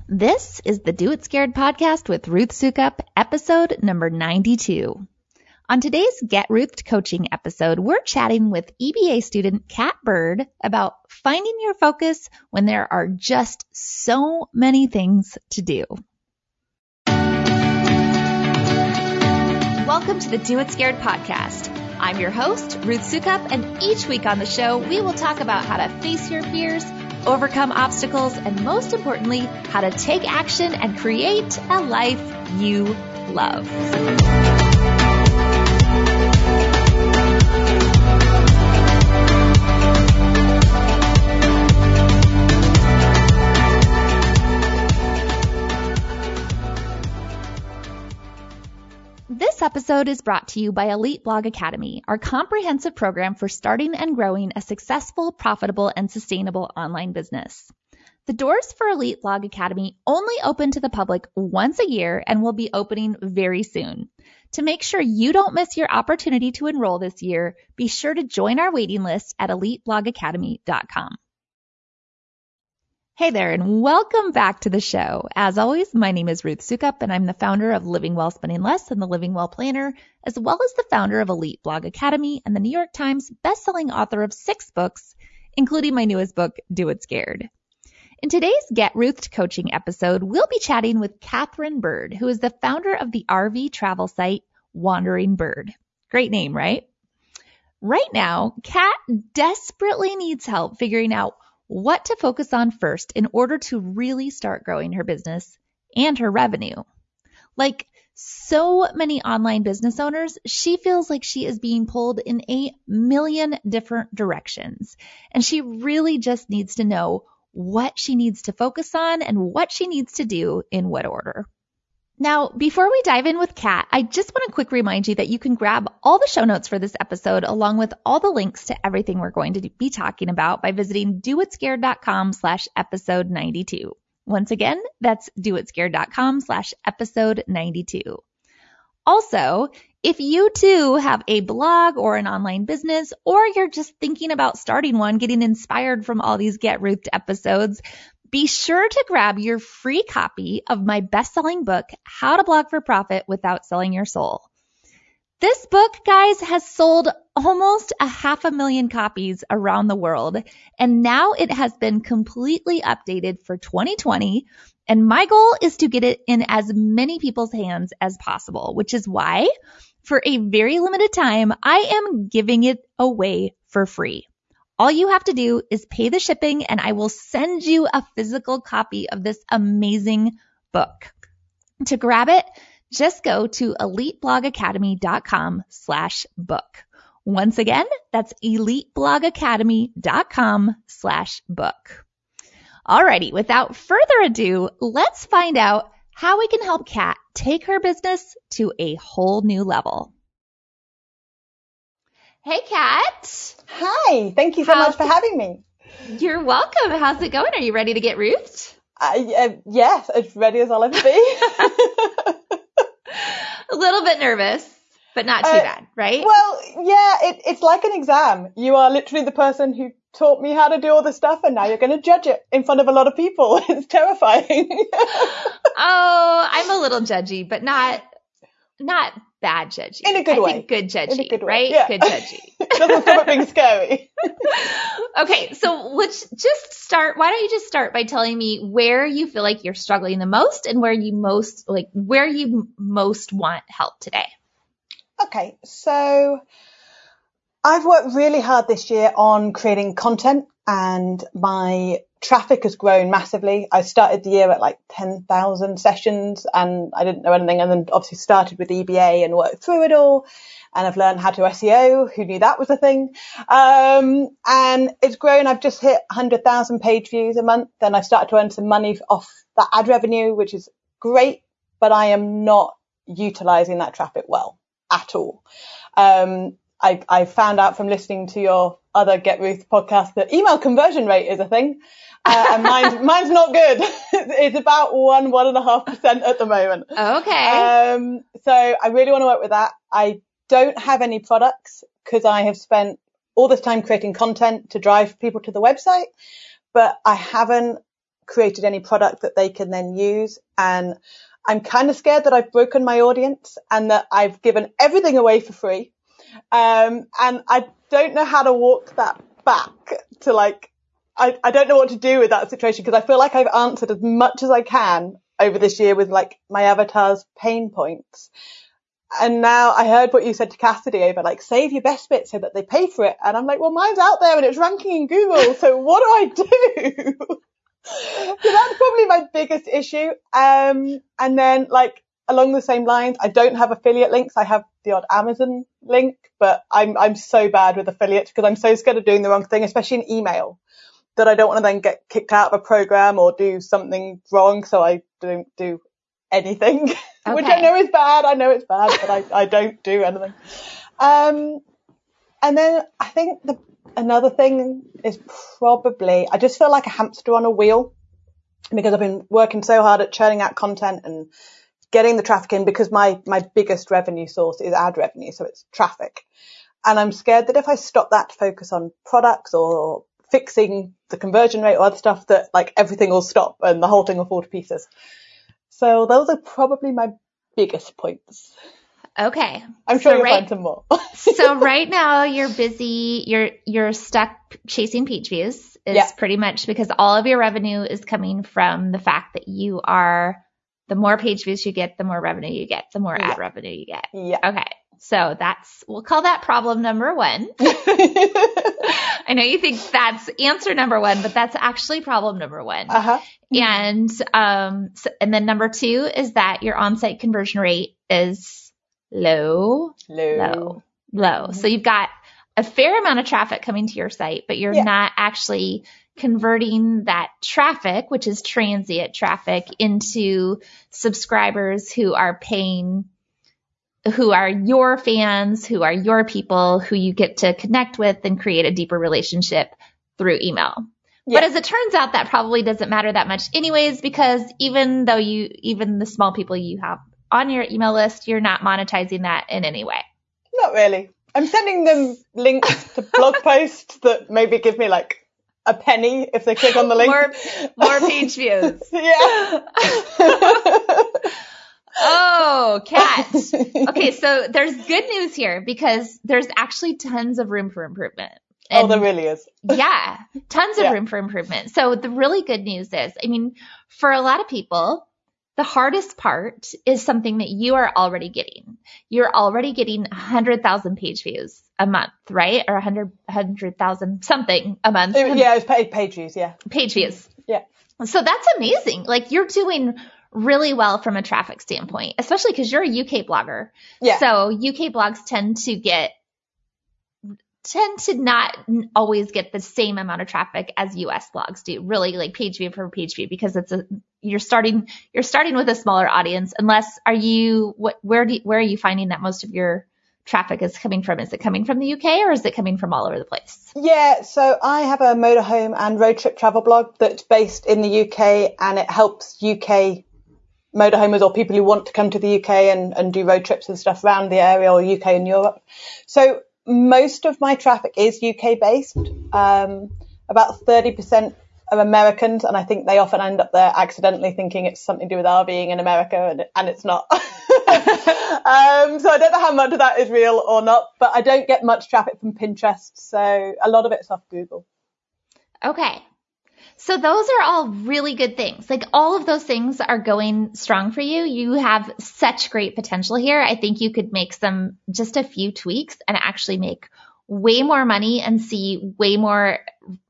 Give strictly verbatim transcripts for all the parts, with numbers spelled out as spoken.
This is the Do It Scared podcast with Ruth Soukup, episode number ninety-two. On today's Get Ruth coaching episode, we're chatting with E B A student Kat Bird about finding your focus when there are just so many things to do. Welcome to the Do It Scared podcast. I'm your host, Ruth Soukup, and each week on the show, we will talk about how to face your fears, overcome obstacles, and most importantly, how to take action and create a life you love. This episode is brought to you by Elite Blog Academy, our comprehensive program for starting and growing a successful, profitable, and sustainable online business. The doors for Elite Blog Academy only open to the public once a year and will be opening very soon. To make sure you don't miss your opportunity to enroll this year, be sure to join our waiting list at elite blog academy dot com. Hey there, and welcome back to the show. As always, my name is Ruth Soukup, and I'm the founder of Living Well Spending Less and the Living Well Planner, as well as the founder of Elite Blog Academy and the New York Times bestselling author of six books, including my newest book, Do It Scared. In today's Get Ruth coaching episode, we'll be chatting with Katherine Bird, who is the founder of the R V travel site Wandering Bird. Great name, right? Right now, Kat desperately needs help figuring out what to focus on first in order to really start growing her business and her revenue. Like so many online business owners, she feels like she is being pulled in a million different directions, and she really just needs to know what she needs to focus on and what she needs to do in what order. Now, before we dive in with Kat, I just want to quick remind you that you can grab all the show notes for this episode along with all the links to everything we're going to be talking about by visiting doitscared.com slash episode 92. Once again, that's doitscared.com slash episode 92. Also, if you too have a blog or an online business, or you're just thinking about starting one, getting inspired from all these Get Ruth episodes, be sure to grab your free copy of my best-selling book, How to Blog for Profit Without Selling Your Soul. This book, guys, has sold almost a half a million copies around the world, and now it has been completely updated for twenty twenty, and my goal is to get it in as many people's hands as possible, which is why, for a very limited time, I am giving it away for free. All you have to do is pay the shipping, and I will send you a physical copy of this amazing book. To grab it, just go to eliteblogacademy.com slash book. Once again, that's eliteblogacademy.com slash book. Alrighty, without further ado, let's find out how we can help Kat take her business to a whole new level. Hey, Kat. Hi. Thank you so How's much for having me. You're welcome. How's it going? Are you ready to get roofed? Uh, uh, yes, as ready as I'll ever be. A little bit nervous, but not too uh, bad, right? Well, yeah, it, it's like an exam. You are literally the person who taught me how to do all this stuff, and now you're going to judge it in front of a lot of people. It's terrifying. Oh, I'm a little judgy, but not not bad judgy. In a good I way. think good judgy, In a good way. right? Yeah. Good judgy. Doesn't stop it being scary. Okay, so let's just start. Why don't you just start by telling me where you feel like you're struggling the most and where you most like where you most want help today. Okay, so I've worked really hard this year on creating content, and my traffic has grown massively. I started the year at like ten thousand sessions, and I didn't know anything, and then obviously started with E B A and worked through it all. And I've learned how to S E O. Who knew that was a thing? Um, and it's grown. I've just hit one hundred thousand page views a month. Then I've started to earn some money off that ad revenue, which is great, but I am not utilizing that traffic well at all. Um, I, I found out from listening to your other Get Ruth podcast that email conversion rate is a thing. Uh, and mine's, mine's not good. It's about one, one and a half percent at the moment. Okay. Um, so I really want to work with that. I don't have any products because I have spent all this time creating content to drive people to the website, but I haven't created any product that they can then use. And I'm kind of scared that I've broken my audience and that I've given everything away for free. Um, and I don't know how to walk that back to like, I, I don't know what to do with that situation, because I feel like I've answered as much as I can over this year with like my avatar's pain points. And now I heard what you said to Cassidy over like, save your best bit so that they pay for it. And I'm like, well, mine's out there and it's ranking in Google. So what do I do? So that's probably my biggest issue. Um, and then like along the same lines, I don't have affiliate links. I have the odd Amazon link, but I'm, I'm so bad with affiliates because I'm so scared of doing the wrong thing, especially in email, that I don't want to then get kicked out of a program or do something wrong. So I don't do anything, okay. Which I know is bad. I know it's bad, but I, I don't do anything. Um, and then I think the, another thing is probably, I just feel like a hamster on a wheel because I've been working so hard at churning out content and getting the traffic in, because my, my biggest revenue source is ad revenue. So it's traffic. And I'm scared that if I stop that to focus on products or fixing the conversion rate or other stuff, that like everything will stop and the whole thing will fall to pieces. So those are probably my biggest points. Okay. I'm sure so you'll right, find some more. So right now you're busy, you're you're stuck chasing page views is yeah. pretty much because all of your revenue is coming from the fact that you are, the more page views you get, the more revenue you get, the more yeah. ad revenue you get. Yeah. Okay. So that's, we'll call that problem number one. I know you think that's answer number one, but that's actually problem number one. Uh-huh. And, um, so, and then number two is that your on-site conversion rate is low, low, low, low. Mm-hmm. So you've got a fair amount of traffic coming to your site, but you're yeah. not actually converting that traffic, which is transient traffic, into subscribers who are paying, who are your fans, who are your people, who you get to connect with and create a deeper relationship through email. Yeah. But as it turns out, that probably doesn't matter that much anyways, because even though you, even the small people you have on your email list, you're not monetizing that in any way. Not really. I'm sending them links to blog posts that maybe give me like a penny if they click on the link. More, more page views. Yeah. Oh, Kat. Okay, so there's good news here because there's actually tons of room for improvement. And, oh, there really is. Yeah, tons of yeah. room for improvement. So the really good news is, I mean, for a lot of people, the hardest part is something that you are already getting. You're already getting one hundred thousand page views a month, right? Or one hundred thousand something a month. Yeah, it's paid page views, yeah. Page views. Yeah. So that's amazing. Like you're doing really well from a traffic standpoint, especially because you're a U K blogger. Yeah. So U K blogs tend to get, tend to not always get the same amount of traffic as U S blogs do, really, like page view per page view, because it's a, you're starting, you're starting with a smaller audience. Unless, are you, what, where do, where are you finding that most of your traffic is coming from? Is it coming from the U K or is it coming from all over the place? Yeah, so I have a motorhome and road trip travel blog that's based in the U K, and it helps U K motorhomers or people who want to come to the U K and, and do road trips and stuff around the area, or U K and Europe. So most of my traffic is U K based. Um, about thirty percent are Americans, and I think they often end up there accidentally thinking it's something to do with our being in America, and, and it's not. um, so I don't know how much of that is real or not, but I don't get much traffic from Pinterest, so a lot of it's off Google. Okay. So those are all really good things. Like all of those things are going strong for you. You have such great potential here. I think you could make some, just a few tweaks and actually make way more money and see way more,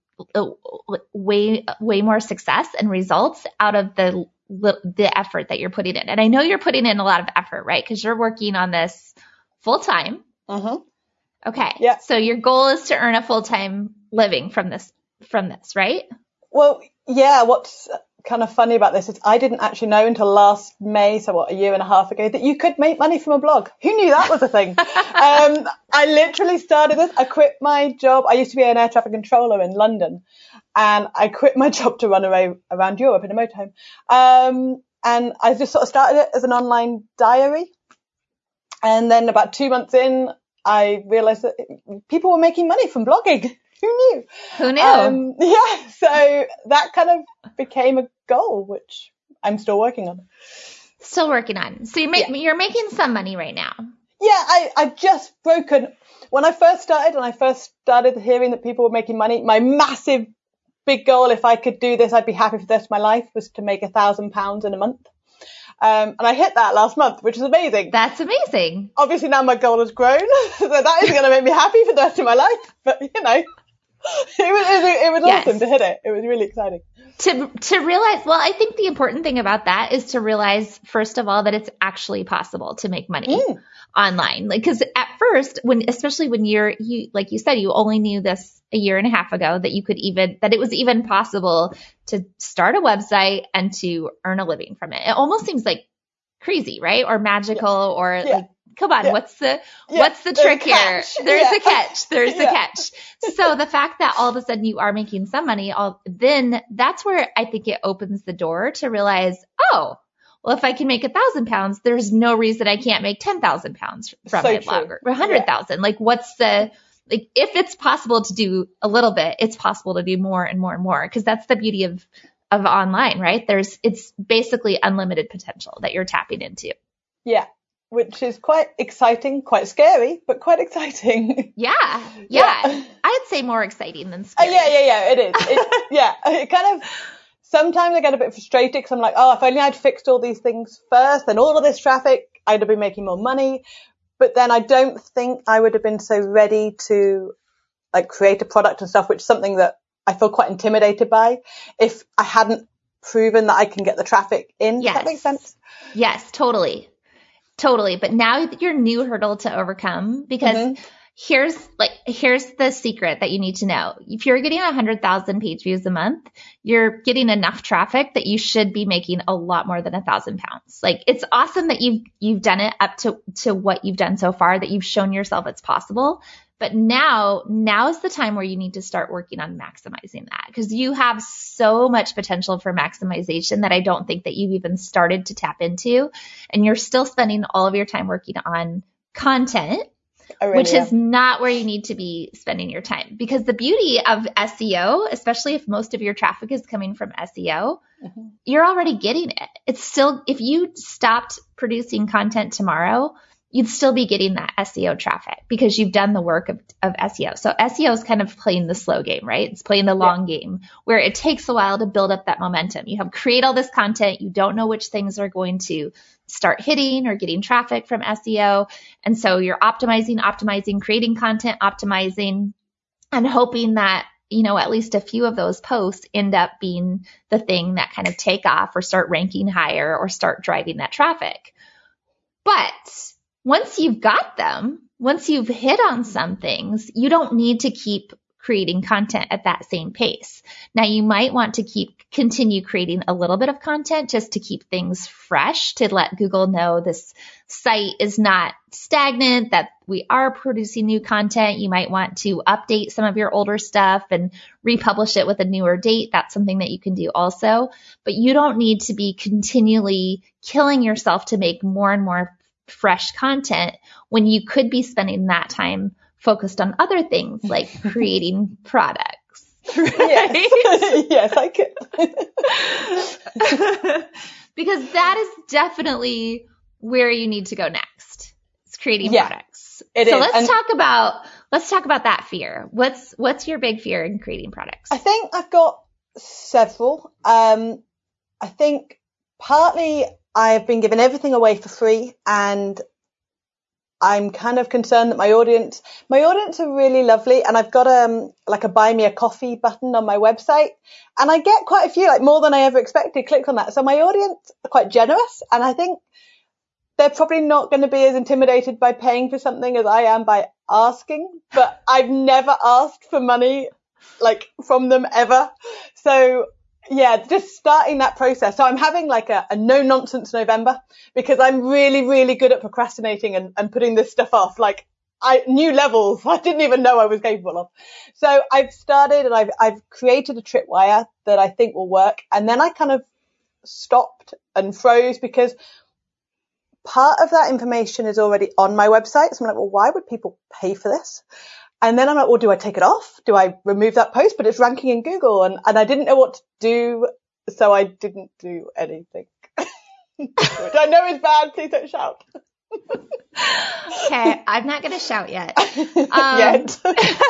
way, way more success and results out of the, the effort that you're putting in. And I know you're putting in a lot of effort, right? Because you're working on this full time. Uh-huh. Okay. Yeah. So your goal is to earn a full-time living from this, from this, right? Well, yeah, what's kind of funny about this is I didn't actually know until last May, so what, a year and a half ago, that you could make money from a blog. Who knew that was a thing? um, I literally started this. I quit my job. I used to be an air traffic controller in London, and I quit my job to run away around Europe in a motorhome. Um, and I just sort of started it as an online diary. And then about two months in, I realized that people were making money from blogging. Who knew? Who knew? Um, yeah. So that kind of became a goal, which I'm still working on. Still working on. So you're, ma- yeah. you're making some money right now. Yeah, I, I've just broken. When I first started, when I first started hearing that people were making money, my massive big goal, if I could do this, I'd be happy for the rest of my life, was to make a thousand pounds in a month. Um, and I hit that last month, which is amazing. That's amazing. Obviously now my goal has grown, so that isn't going to make me happy for the rest of my life. But, you know, it was, it was, it was yes. awesome to hit it. It was really exciting. To to realize, well, I think the important thing about that is to realize, first of all, that it's actually possible to make money mm. online. Like, because at first, when especially when you're, you like you said, you only knew this a year and a half ago that you could even, that it was even possible to start a website and to earn a living from it. It almost seems like crazy, right? Or magical, yeah. or yeah. like, come on, yeah. what's the yeah. what's the trick here? There's yeah. a catch. There's yeah. a catch. So the fact that all of a sudden you are making some money, all then that's where I think it opens the door to realize, oh, well, if I can make a thousand pounds, there's no reason I can't make ten thousand pounds from so my blog, or a hundred thousand. Yeah. Like, what's the like? If it's possible to do a little bit, it's possible to do more and more and more, because that's the beauty of of online, right? There's it's basically unlimited potential that you're tapping into. Yeah. Which is quite exciting, quite scary, but quite exciting. Yeah, yeah. yeah. I'd say more exciting than scary. Uh, yeah, yeah, yeah, it is. It, yeah, it kind of, sometimes I get a bit frustrated because I'm like, oh, if only I'd fixed all these things first, then all of this traffic, I'd have been making more money. But then I don't think I would have been so ready to like create a product and stuff, which is something that I feel quite intimidated by, if I hadn't proven that I can get the traffic in. Yes. Does that make sense? Yes, totally. Totally. But now your new hurdle to overcome, because mm-hmm. here's like, here's the secret that you need to know. If you're getting a hundred thousand page views a month, you're getting enough traffic that you should be making a lot more than a thousand pounds. Like, it's awesome that you've, you've done it up to, to what you've done so far, that you've shown yourself it's possible. But now, now is the time where you need to start working on maximizing that, because you have so much potential for maximization that I don't think that you've even started to tap into. And you're still spending all of your time working on content, really which am. is not where you need to be spending your time. Because the beauty of S E O, especially if most of your traffic is coming from S E O, mm-hmm. you're already getting it. It's still, if you stopped producing content tomorrow, you'd still be getting that S E O traffic because you've done the work of, of S E O. So S E O is kind of playing the slow game, right? It's playing the long yeah. game, where it takes a while to build up that momentum. You have create all this content. You don't know which things are going to start hitting or getting traffic from S E O. And so you're optimizing, optimizing, creating content, optimizing, and hoping that, you know, at least a few of those posts end up being the thing that kind of take off or start ranking higher or start driving that traffic. But once you've got them, once you've hit on some things, you don't need to keep creating content at that same pace. Now, you might want to keep continue creating a little bit of content just to keep things fresh, to let Google know this site is not stagnant, that we are producing new content. You might want to update some of your older stuff and republish it with a newer date. That's something that you can do also. But you don't need to be continually killing yourself to make more and more fresh content when you could be spending that time focused on other things like creating products. Right? Yes. Yes, I could. Because that is definitely where you need to go next. It's creating yeah, products. It so is. let's and talk about let's talk about that fear. What's what's your big fear in creating products? I think I've got several. Um, I think partly I've been giving everything away for free, and I'm kind of concerned that my audience, my audience are really lovely, and I've got um like a buy me a coffee button on my website, and I get quite a few, like more than I ever expected, clicks on that. So my audience are quite generous, and I think they're probably not going to be as intimidated by paying for something as I am by asking. But I've never asked for money like from them ever. So yeah, just starting that process. So I'm having like a, a no nonsense November, because I'm really, really good at procrastinating and, and putting this stuff off. Like I new levels I didn't even know I was capable of. So I've started and I've, I've created a tripwire that I think will work. And then I kind of stopped and froze because part of that information is already on my website. So I'm like, well, why would people pay for this? And then I'm like, well, do I take it off? Do I remove that post? But it's ranking in Google, and, and I didn't know what to do, so I didn't do anything. Which I know is bad. Please don't shout. Okay, I'm not going to shout yet. Um, yet.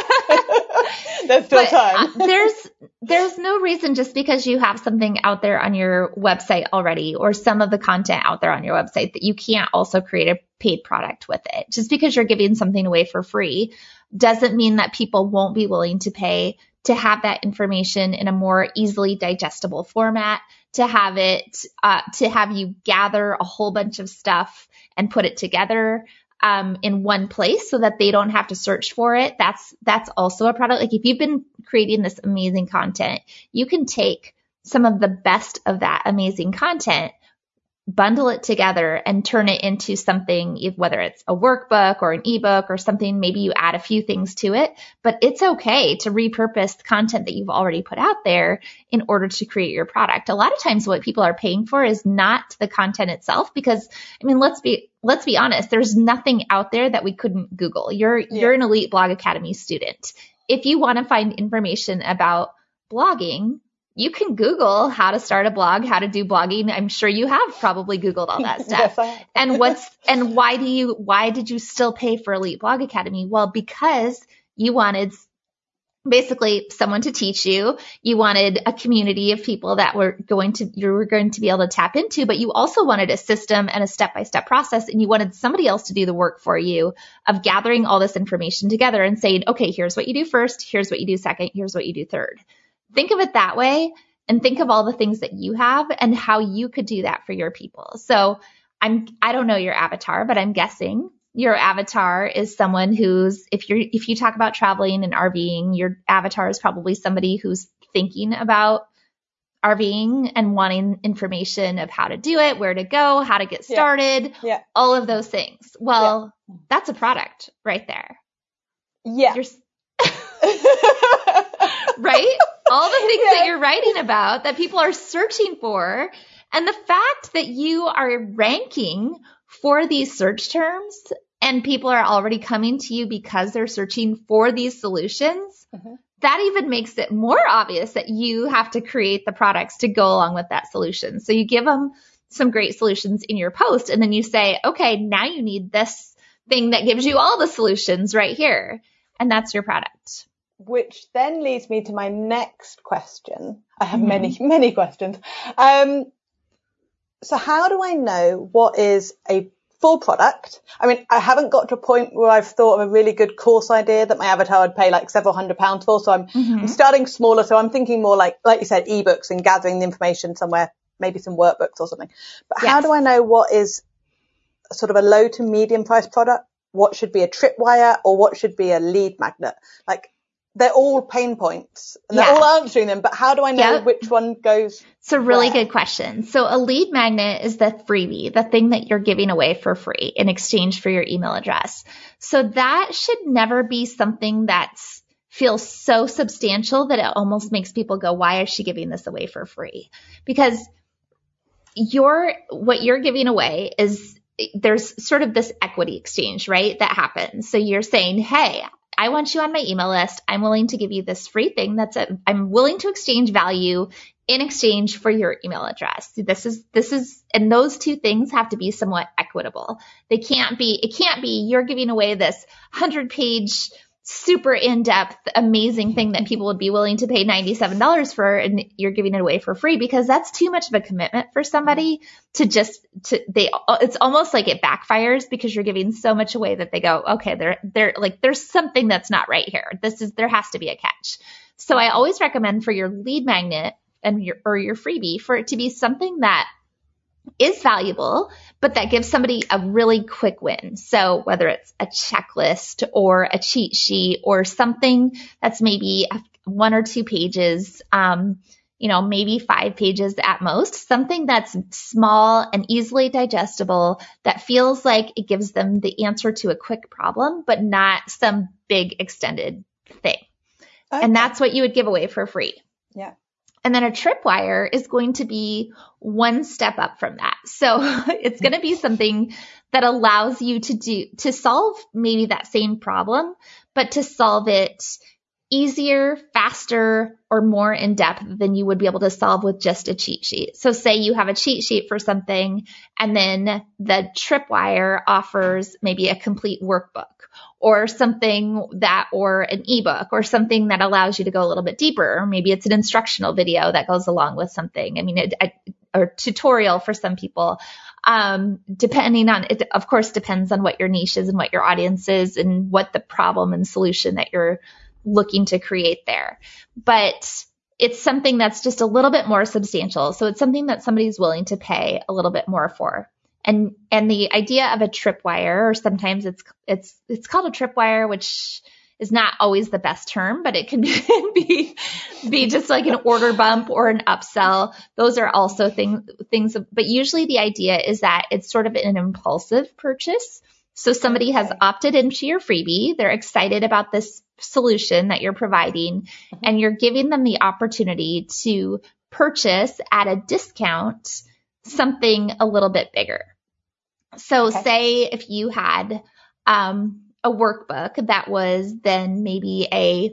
There's still but, time. uh, there's there's no reason just because you have something out there on your website already, or some of the content out there on your website, that you can't also create a paid product with it. Just because you're giving something away for free doesn't mean that people won't be willing to pay to have that information in a more easily digestible format, to have it, uh, to have you gather a whole bunch of stuff and put it together um, in one place so that they don't have to search for it. That's, that's also a product. Like if you've been creating this amazing content, you can take some of the best of that amazing content, bundle it together and turn it into something, if, whether it's a workbook or an ebook or something, maybe you add a few things to it, but it's okay to repurpose the content that you've already put out there in order to create your product. A lot of times what people are paying for is not the content itself, because I mean, let's be, let's be honest, there's nothing out there that we couldn't Google. You're, yeah. you're an Elite Blog Academy student. If you want to find information about blogging, you can Google how to start a blog, how to do blogging. I'm sure you have probably Googled all that stuff. Yes, I have. And what's, and why do you, why did you still pay for Elite Blog Academy? Well, because you wanted basically someone to teach you. You wanted a community of people that were going to, you were going to be able to tap into, but you also wanted a system and a step-by-step process. And you wanted somebody else to do the work for you of gathering all this information together and saying, okay, here's what you do first. Here's what you do second. Here's what you do third. Think of it that way, and think of all the things that you have and how you could do that for your people. So I'm, I don't know your avatar, but I'm guessing your avatar is someone who's, if you're, if you talk about traveling and RVing, your avatar is probably somebody who's thinking about RVing and wanting information of how to do it, where to go, how to get started, yeah. Yeah. all of those things. Well, yeah. That's a product right there. Yeah. You're, right? All the things yeah. that you're writing about that people are searching for. And the fact that you are ranking for these search terms and people are already coming to you because they're searching for these solutions, mm-hmm. that even makes it more obvious that you have to create the products to go along with that solution. So you give them some great solutions in your post, and then you say, okay, now you need this thing that gives you all the solutions right here. And that's your product. Which then leads me to my next question. I have mm-hmm. many, many questions. Um, so how do I know what is a full product? I mean, I haven't got to a point where I've thought of a really good course idea that my avatar would pay like several hundred pounds for. So I'm, mm-hmm. I'm starting smaller. So I'm thinking more like, like you said, ebooks and gathering the information somewhere, maybe some workbooks or something. But yes. How do I know what is sort of a low to medium price product? What should be a tripwire, or what should be a lead magnet? Like, they're all pain points and they're yeah. all answering them, but how do I know yep. which one goes? It's a really where? good question. So a lead magnet is the freebie, the thing that you're giving away for free in exchange for your email address. So that should never be something that's feels so substantial that it almost makes people go, why is she giving this away for free? Because you're, what you're giving away is, there's sort of this equity exchange, right? That happens. So you're saying, hey, I want you on my email list. I'm willing to give you this free thing. That's a, I'm willing to exchange value in exchange for your email address. This is, this is, and those two things have to be somewhat equitable. They can't be, it can't be, you're giving away this hundred page, super in-depth, amazing thing that people would be willing to pay ninety-seven dollars for, and you're giving it away for free, because that's too much of a commitment for somebody to just, to, they, it's almost like it backfires because you're giving so much away that they go, okay, they're, they're like, there's something that's not right here. This is, there has to be a catch. So I always recommend for your lead magnet and your, or your freebie, for it to be something that is valuable, but that gives somebody a really quick win. So whether it's a checklist or a cheat sheet or something that's maybe one or two pages, um, you know, maybe five pages at most, something that's small and easily digestible that feels like it gives them the answer to a quick problem, but not some big extended thing. Okay. And that's what you would give away for free. Yeah. And then a tripwire is going to be one step up from that. So it's going to be something that allows you to do, to solve maybe that same problem, but to solve it easier, faster, or more in depth than you would be able to solve with just a cheat sheet. So say you have a cheat sheet for something, and then the tripwire offers maybe a complete workbook or something that, or an ebook or something that allows you to go a little bit deeper. Or maybe it's an instructional video that goes along with something. I mean, it, a, or tutorial for some people. Um, depending on it, of course, depends on what your niche is and what your audience is and what the problem and solution that you're looking to create there. But it's something that's just a little bit more substantial. So it's something that somebody's willing to pay a little bit more for. And, and the idea of a tripwire, or sometimes it's, it's, it's called a tripwire, which is not always the best term, but it can be, be just like an order bump or an upsell. Those are also things, things, but usually the idea is that it's sort of an impulsive purchase. So somebody has opted into your freebie. They're excited about this solution that you're providing, mm-hmm. and you're giving them the opportunity to purchase at a discount something a little bit bigger. So okay. say if you had um, a workbook that was then maybe a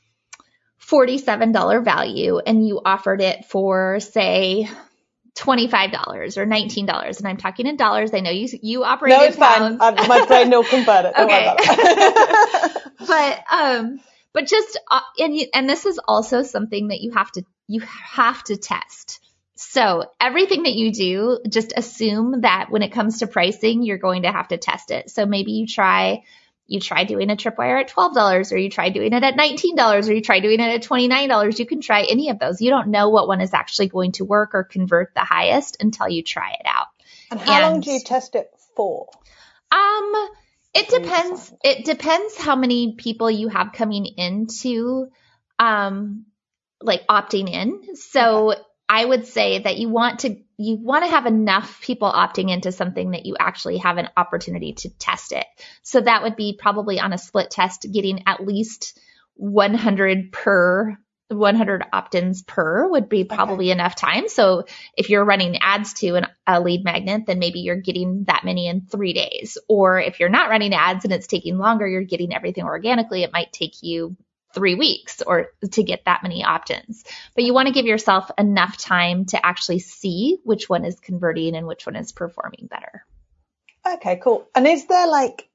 forty-seven dollars value, and you offered it for, say, twenty-five dollars or nineteen dollars. And I'm talking in dollars. I know you you operate no, in it's pounds. Fine. I, my brain will convert it. Don't okay. worry about it. but um, but just uh, and you, and this is also something that you have to you have to test. So everything that you do, just assume that when it comes to pricing, you're going to have to test it. So maybe you try. You try doing a tripwire at twelve dollars, or you try doing it at nineteen dollars, or you try doing it at twenty-nine dollars. You can try any of those. You don't know what one is actually going to work or convert the highest until you try it out. And how and, long do you test it for? Um, it depends. It depends how many people you have coming into, um, like opting in. So okay. I would say that you want to you want to have enough people opting into something that you actually have an opportunity to test it. So that would be probably on a split test, getting at least one hundred per one hundred opt-ins per would be probably okay. enough time. So if you're running ads to an, a lead magnet, then maybe you're getting that many in three days. Or if you're not running ads and it's taking longer, you're getting everything organically. It might take you three weeks or to get that many opt-ins. But you want to give yourself enough time to actually see which one is converting and which one is performing better. Okay, cool. And is there like,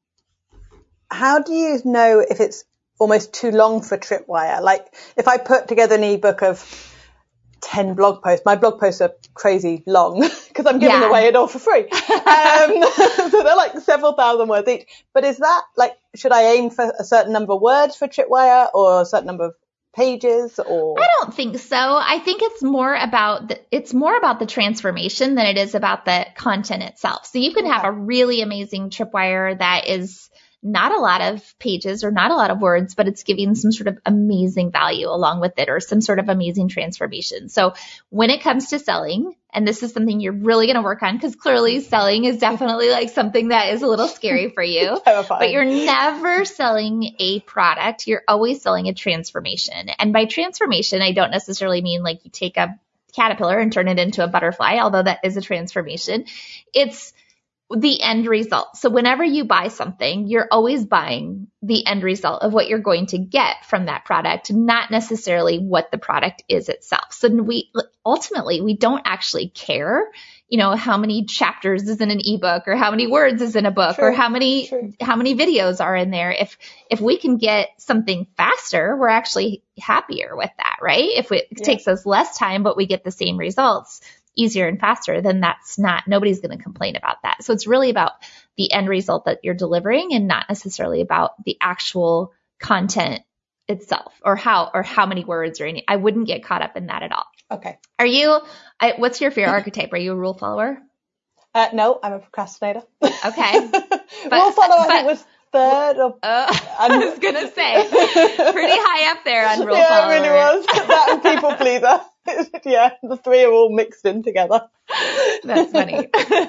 how do you know if it's almost too long for Tripwire? Like if I put together an ebook of ten blog posts, my blog posts are crazy long because I'm giving yeah. away it all for free. Um, so they're like several thousand words each. But is that like, should I aim for a certain number of words for Tripwire or a certain number of pages? Or I don't think so. I think it's more about the, it's more about the transformation than it is about the content itself. So you can okay. have a really amazing Tripwire that is not a lot of pages or not a lot of words, but it's giving some sort of amazing value along with it or some sort of amazing transformation. So when it comes to selling, and this is something you're really going to work on because clearly selling is definitely like something that is a little scary for you, but you're never selling a product. You're always selling a transformation. And by transformation, I don't necessarily mean like you take a caterpillar and turn it into a butterfly, although that is a transformation. It's the end result. So whenever you buy something, you're always buying the end result of what you're going to get from that product, not necessarily what the product is itself. So we ultimately, we don't actually care, you know, how many chapters is in an ebook or how many words is in a book True. or how many, True. how many videos are in there. If, if we can get something faster, we're actually happier with that, right? If it yeah. takes us less time, but we get the same results easier and faster, then that's not, nobody's going to complain about that. So it's really about the end result that you're delivering and not necessarily about the actual content itself or how, or how many words or any, I wouldn't get caught up in that at all. Okay. Are you, I, what's your fear archetype? Are you a rule follower? Uh, no, I'm a procrastinator. Okay. But, rule follower, but, I think was third or uh, I was going to say pretty high up there on rule yeah, follower. Yeah, it really was. That and people pleaser. Yeah, the three are all mixed in together. That's funny.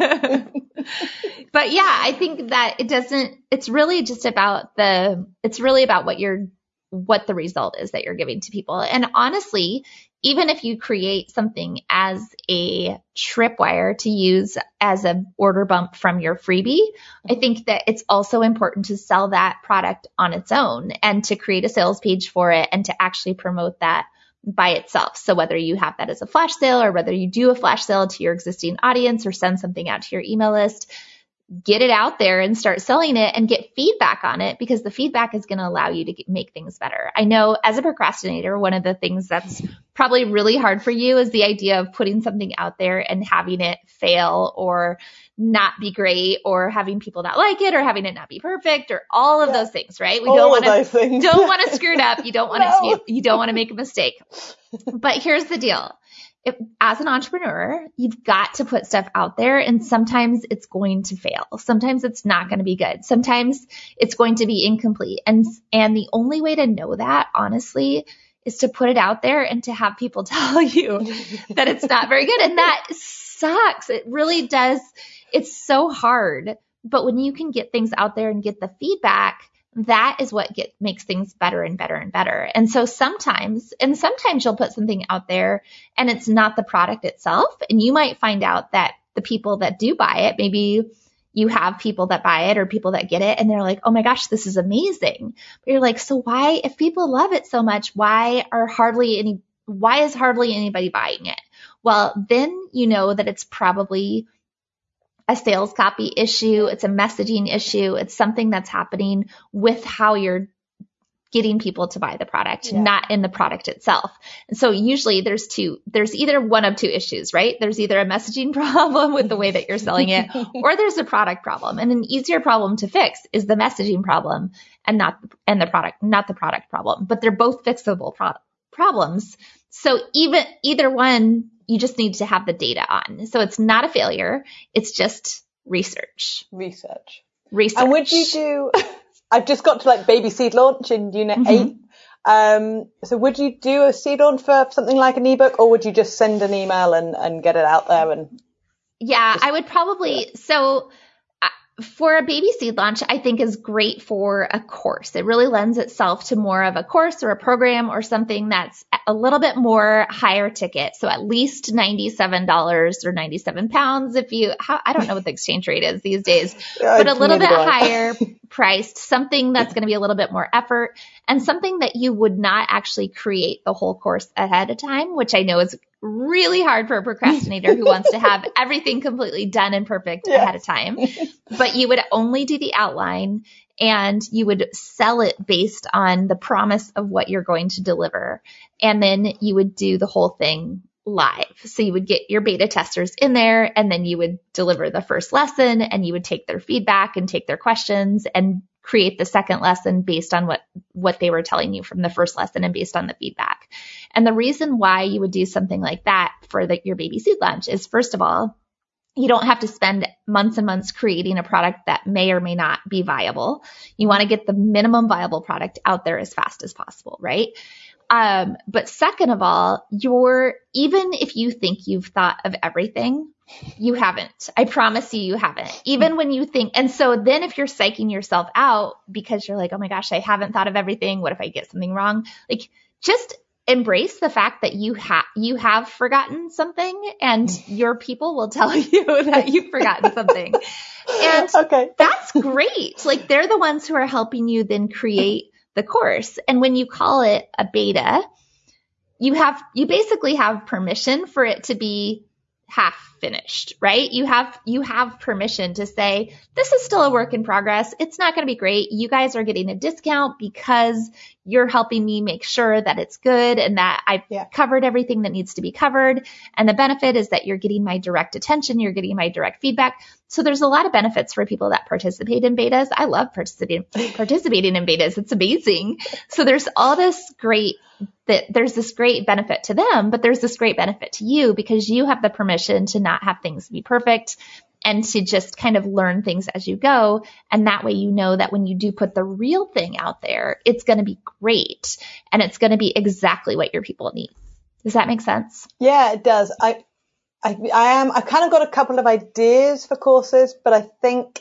But yeah, I think that it doesn't, it's really just about the, it's really about what you're, what the result is that you're giving to people. And honestly, even if you create something as a tripwire to use as an order bump from your freebie, I think that it's also important to sell that product on its own and to create a sales page for it and to actually promote that by itself. So whether you have that as a flash sale or whether you do a flash sale to your existing audience or send something out to your email list, get it out there and start selling it and get feedback on it, because the feedback is going to allow you to get, make things better. I know as a procrastinator, one of the things that's probably really hard for you is the idea of putting something out there and having it fail or not be great or having people not like it or having it not be perfect or all of yeah. those things, right? We all don't want to don't want to screw it up. You don't want no. it to be, you don't want to make a mistake. But here's the deal. If, as an entrepreneur, you've got to put stuff out there, and sometimes it's going to fail. Sometimes it's not going to be good. Sometimes it's going to be incomplete. And, and the only way to know that, honestly, is to put it out there and to have people tell you that it's not very good. And that sucks. It really does. It's so hard. But when you can get things out there and get the feedback, that is what get, makes things better and better and better. And so sometimes, and sometimes you'll put something out there and it's not the product itself. And you might find out that the people that do buy it, maybe you have people that buy it or people that get it and they're like, oh my gosh, this is amazing. But you're like, so why, if people love it so much, why are hardly any, why is hardly anybody buying it? Well, then you know that it's probably a sales copy issue. It's a messaging issue. It's something that's happening with how you're getting people to buy the product, yeah. not in the product itself. And so usually there's two, there's either one of two issues, right? There's either a messaging problem with the way that you're selling it, or there's a product problem. And an easier problem to fix is the messaging problem and not, and the product, not the product problem, but they're both fixable pro- problems. So even, either one, you just need to have the data on. So it's not a failure. It's just research. Research. Research. And would you do, I've just got to like baby seed launch in unit mm-hmm. eight. Um, so would you do a seed launch for something like an ebook, or would you just send an email and, and get it out there? And yeah, I would probably, so for a baby seed launch, I think is great for a course. It really lends itself to more of a course or a program or something that's a little bit more higher ticket. So at least ninety-seven dollars or ninety-seven pounds if you, how, I don't know what the exchange rate is these days, yeah, but a little bit higher priced, something that's going to be a little bit more effort and something that you would not actually create the whole course ahead of time, which I know is really hard for a procrastinator who wants to have everything completely done and perfect yeah. ahead of time. But you would only do the outline and you would sell it based on the promise of what you're going to deliver. And then you would do the whole thing live. So you would get your beta testers in there and then you would deliver the first lesson and you would take their feedback and take their questions and create the second lesson based on what, what they were telling you from the first lesson and based on the feedback. And the reason why you would do something like that for the, your baby seed launch is, first of all, you don't have to spend months and months creating a product that may or may not be viable. You want to get the minimum viable product out there as fast as possible, right? Um, but second of all, you're, even if you think you've thought of everything, you haven't. I promise you, you haven't. Even when you think, and so then if you're psyching yourself out because you're like, oh my gosh, I haven't thought of everything. What if I get something wrong? Like, just embrace the fact that you have, you have forgotten something and your people will tell you that you've forgotten something. And okay. That's great. Like, they're the ones who are helping you then create the course. And when you call it a beta, you have, you basically have permission for it to be half finished, right? You have, you have permission to say, this is still a work in progress. It's not going to be great. You guys are getting a discount because you're helping me make sure that it's good and that I've yeah. covered everything that needs to be covered. And the benefit is that you're getting my direct attention. You're getting my direct feedback. So there's a lot of benefits for people that participate in betas. I love participating, participating in betas. It's amazing. So there's all this great, that there's this great benefit to them, but there's this great benefit to you because you have the permission to not have things be perfect and to just kind of learn things as you go. And that way, you know that when you do put the real thing out there, it's going to be great and it's going to be exactly what your people need. Does that make sense? Yeah, it does. I, I, I am, I've kind of got a couple of ideas for courses, but I think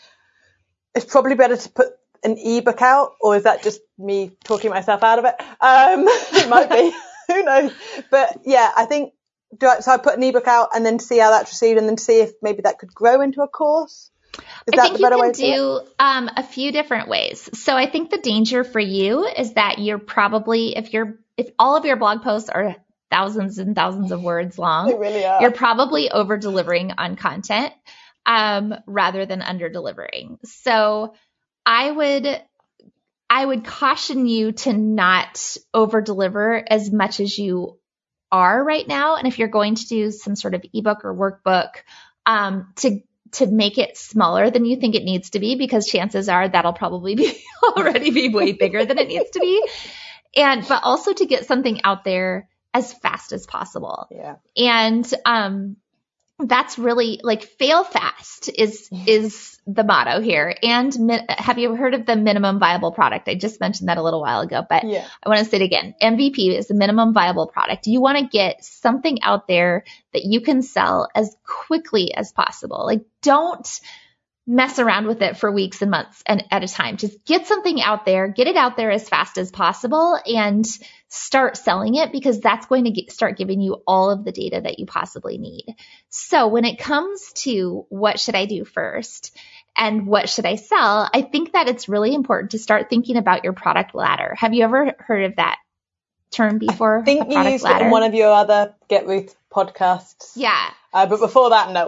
it's probably better to put an ebook out, or is that just me talking myself out of it? Um, it might be. who knows? But yeah, I think, do I, so I put an ebook out and then see how that's received and then see if maybe that could grow into a course. Is I that think the you better way can to do it? do um, a few different ways. So I think the danger for you is that you're probably, if you're, if all of your blog posts are thousands and thousands of words long, They really are. you're probably over delivering on content um, rather than under delivering. So I would, I would caution you to not over deliver as much as you are right now. And if you're going to do some sort of ebook or workbook, um, to to make it smaller than you think it needs to be, because chances are that'll probably be already be way bigger than it needs to be. And, but also to get something out there as fast as possible. Yeah. And, um, that's really like fail fast is, is the motto here. And mi- have you ever heard of the minimum viable product? I just mentioned that a little while ago, but Yeah. I want to say it again. M V P is the minimum viable product. You want to get something out there that you can sell as quickly as possible. Like, don't mess around with it for weeks and months and at a time. Just get something out there, get it out there as fast as possible and start selling it, because that's going to get, start giving you all of the data that you possibly need. So when it comes to what should I do first and what should I sell, I think that it's really important to start thinking about your product ladder. Have you ever heard of that term before? I think you used ladder? It in one of your other Get Ruth podcasts. Yeah. Uh, but before that, no.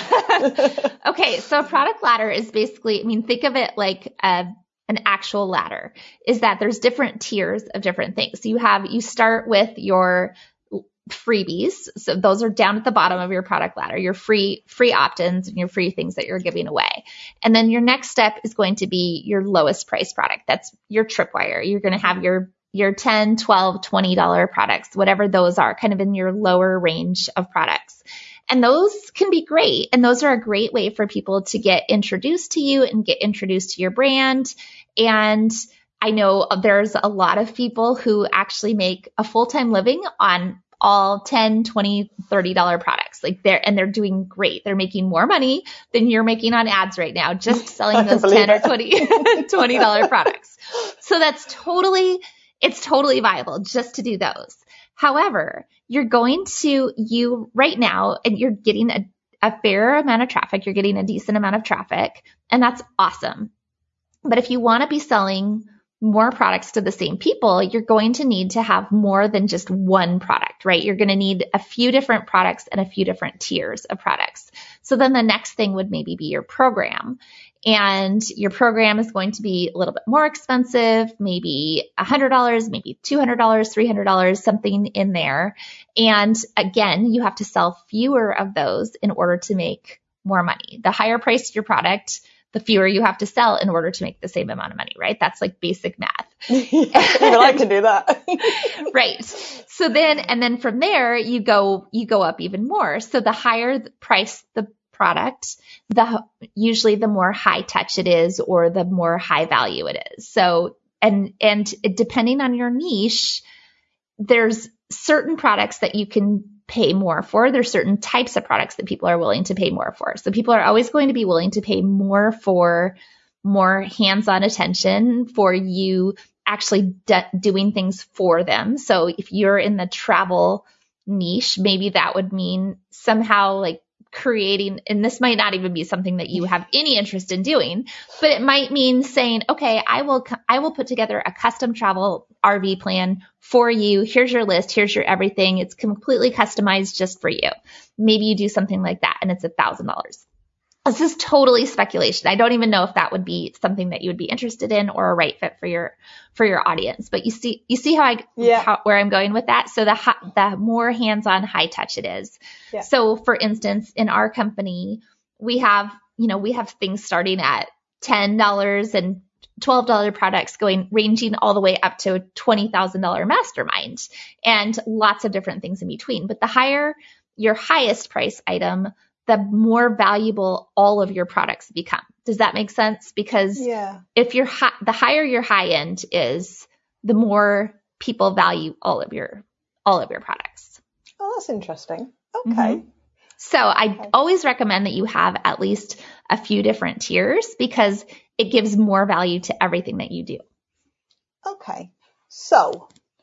Okay, so a product ladder is basically, I mean, think of it like a, an actual ladder, is that there's different tiers of different things. So you have, you start with your freebies. So those are down at the bottom of your product ladder, your free, free opt-ins and your free things that you're giving away. And then your next step is going to be your lowest price product. That's your tripwire. You're going to have your your ten, twelve, twenty dollars products, whatever those are, kind of in your lower range of products. And those can be great. And those are a great way for people to get introduced to you and get introduced to your brand. And I know there's a lot of people who actually make a full-time living on all ten, twenty, thirty dollars products. Like they're, and they're doing great. They're making more money than you're making on ads right now, just selling those ten or twenty dollars products. So that's totally, it's totally viable just to do those. However, you're going to, you right now, and you're getting a, a fair amount of traffic, you're getting a decent amount of traffic, and that's awesome. But if you want to be selling more products to the same people, you're going to need to have more than just one product, right? You're going to need a few different products and a few different tiers of products. So then the next thing would maybe be your program. And your program is going to be a little bit more expensive, maybe one hundred dollars, maybe two hundred dollars, three hundred dollars, something in there. And again, you have to sell fewer of those in order to make more money. The higher priced your product, the fewer you have to sell in order to make the same amount of money, right? That's like basic math. Even I can do that. Right. So then, and then from there, you go, you go up even more. So the higher the price the product, the usually the more high touch it is, or the more high value it is. So, and, and depending on your niche, there's certain products that you can pay more for. There's certain types of products that people are willing to pay more for. So people are always going to be willing to pay more for more hands-on attention, for you actually de- doing things for them. So if you're in the travel niche, maybe that would mean somehow like creating, and this might not even be something that you have any interest in doing, but it might mean saying, okay, I will, I will put together a custom travel R V plan for you. Here's your list. Here's your everything. It's completely customized just for you. Maybe you do something like that and it's a thousand dollars. This is totally speculation. I don't even know if that would be something that you would be interested in or a right fit for your, for your audience. But you see, you see how I, yeah. how, where I'm going with that. So the, the more hands-on, high touch it is. Yeah. So for instance, in our company, we have, you know, we have things starting at ten dollars and twelve dollars products going, ranging all the way up to a twenty thousand dollars mastermind and lots of different things in between. But the higher your highest price item, the more valuable all of your products become. Does that make sense? Because yeah. if you're hi- the higher your high end is, the more people value all of your, all of your products. Oh, that's interesting. Okay. Mm-hmm. So I okay. always recommend that you have at least a few different tiers, because it gives more value to everything that you do. Okay. So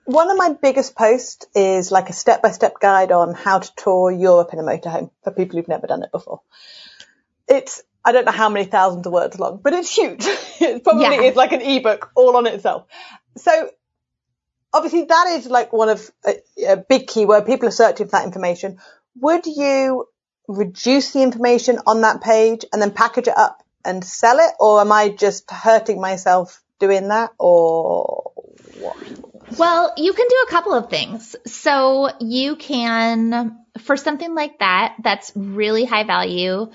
one of my biggest posts is like a step-by-step guide on how to tour Europe in a motorhome for people who've never done it before. It's, I don't know how many thousands of words long, but it's huge. It probably Yeah. is like an ebook all on itself. So obviously that is like one of a, a big keyword. People are searching for that information. Would you reduce the information on that page and then package it up and sell it? Or am I just hurting myself doing that, or what? Well, you can do a couple of things. So you can, for something like that, that's really high value.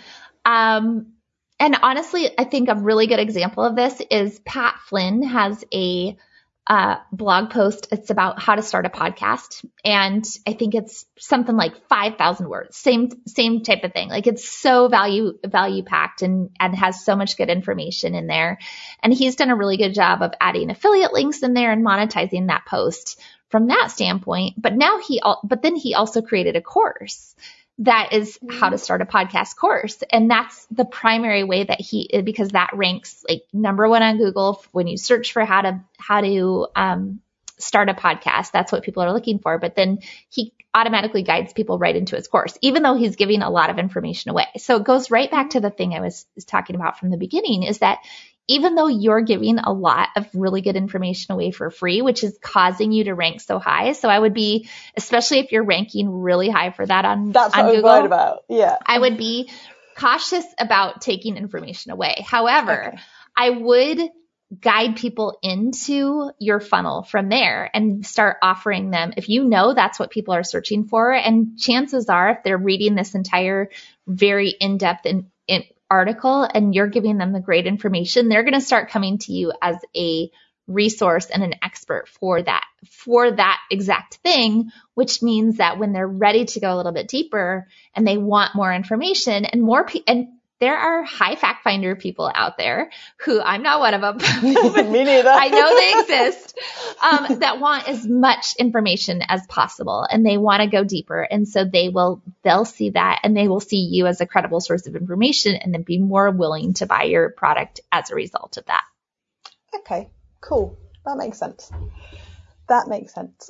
Um, and honestly, I think a really good example of this is Pat Flynn has a uh, blog post. It's about how to start a podcast. And I think it's something like five thousand words, same, same type of thing. Like it's so value, value packed and, and has so much good information in there. And he's done a really good job of adding affiliate links in there and monetizing that post from that standpoint. But now he, but then he also created a course that is how to start a podcast course. And that's the primary way that he, because that ranks like number one on Google when you search for how to, how to, um, start a podcast. That's what people are looking for. But then he automatically guides people right into his course, even though he's giving a lot of information away. So it goes right back to the thing I was, was talking about from the beginning, is that even though you're giving a lot of really good information away for free, which is causing you to rank so high. So I would be, especially if you're ranking really high for that on, That's on what Google, I'm worried about. Yeah. I would be cautious about taking information away. However, Okay. I would guide people into your funnel from there and start offering them, if you know that's what people are searching for. And chances are, if they're reading this entire very in-depth in, in article and you're giving them the great information, they're going to start coming to you as a resource and an expert for that, for that exact thing, which means that when they're ready to go a little bit deeper and they want more information and more, pe- and there are high fact finder people out there who I'm not one of them. Me neither. I know they exist, um, that want as much information as possible and they want to go deeper. And so they will, they'll see that and they will see you as a credible source of information and then be more willing to buy your product as a result of that. Okay, cool. That makes sense. That makes sense.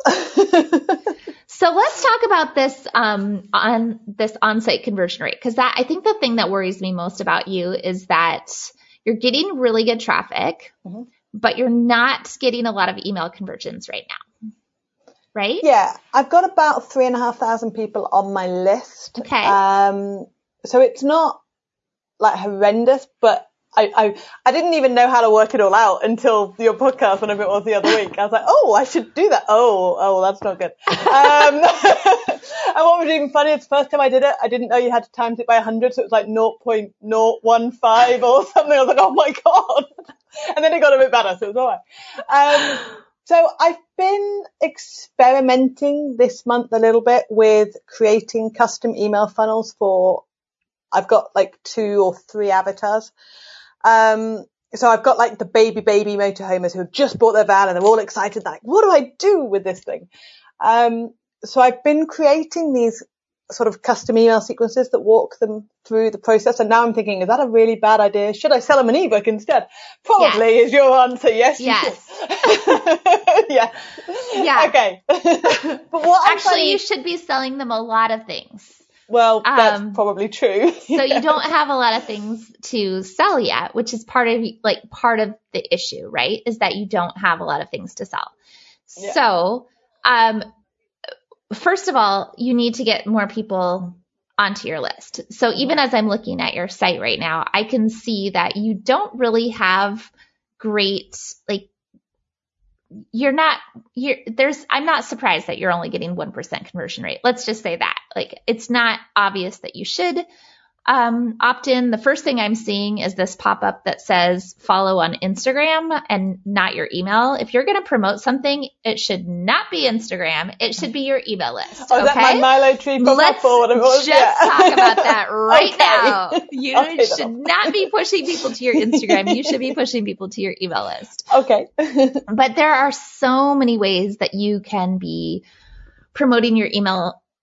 So let's talk about this um, on this on-site conversion rate, because that I think the thing that worries me most about you is that you're getting really good traffic, mm-hmm. but you're not getting a lot of email conversions right now, right? Yeah, I've got about three and a half thousand people on my list. Okay. Um, so it's not like horrendous, but I, I I didn't even know how to work it all out until your podcast, whenever it was the other week. I was like, oh, I should do that. Oh, oh, that's not good. Um, and what was even funny is the first time I did it, I didn't know you had to times it by one hundred, so it was like zero point zero one five or something. I was like, oh my God. And then it got a bit better, so it was all right. Um, so I've been experimenting this month a little bit with creating custom email funnels for, I've got like two or three avatars. Um, so I've got like the baby, baby motorhomers who have just bought their van and they're all excited. Like, what do I do with this thing? Um, so I've been creating these sort of custom email sequences that walk them through the process. And now I'm thinking, is that a really bad idea? Should I sell them an ebook instead? Probably yes. Is your answer. Yes. Yes. yeah. Yeah. Okay. But what actually, finding... you should be selling them a lot of things. Well, that's um, probably true. So you don't have a lot of things to sell yet, which is part of like part of the issue, right? Is that you don't have a lot of things to sell. Yeah. So, um, first of all, you need to get more people onto your list. So even as I'm looking at your site right now, I can see that you don't really have great, like, you're not, you're, there's, I'm not surprised that you're only getting one percent conversion rate. Let's just say that. Like, it's not obvious that you should um, opt in. The first thing I'm seeing is this pop-up that says follow on Instagram and not your email. If you're going to promote something, it should not be Instagram. It should be your email list. Oh, is okay? that my Milo tree pop-up Let's or whatever it was? just yeah. talk about that right okay. now. You okay, should not be pushing people to your Instagram. You should be pushing people to your email list. Okay. But there are so many ways that you can be promoting your email